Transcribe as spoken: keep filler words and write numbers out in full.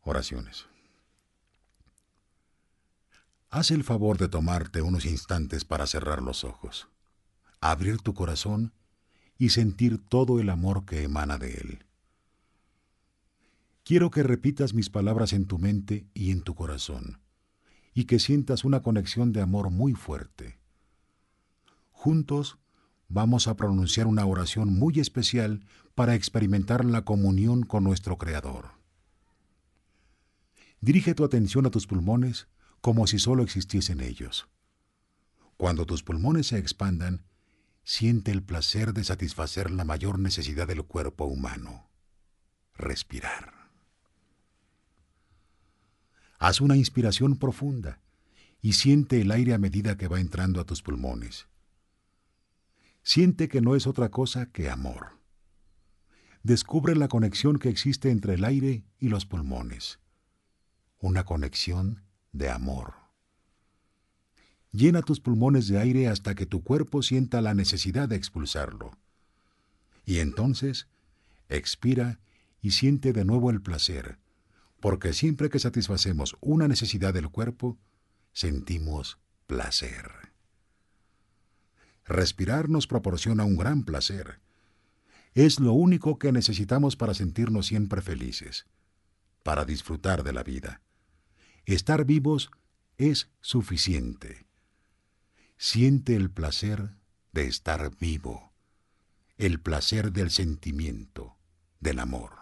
Oraciones. Haz el favor de tomarte unos instantes para cerrar los ojos, abrir tu corazón y sentir todo el amor que emana de él. Quiero que repitas mis palabras en tu mente y en tu corazón, y que sientas una conexión de amor muy fuerte. Juntos vamos a pronunciar una oración muy especial para experimentar la comunión con nuestro Creador. Dirige tu atención a tus pulmones como si solo existiesen ellos. Cuando tus pulmones se expandan, siente el placer de satisfacer la mayor necesidad del cuerpo humano: respirar. Haz una inspiración profunda y siente el aire a medida que va entrando a tus pulmones. Siente que no es otra cosa que amor. Descubre la conexión que existe entre el aire y los pulmones. Una conexión de amor. Llena tus pulmones de aire hasta que tu cuerpo sienta la necesidad de expulsarlo. Y entonces, expira y siente de nuevo el placer, porque siempre que satisfacemos una necesidad del cuerpo, sentimos placer. Respirar nos proporciona un gran placer. Es lo único que necesitamos para sentirnos siempre felices, para disfrutar de la vida. Estar vivos es suficiente. Siente el placer de estar vivo, el placer del sentimiento, del amor.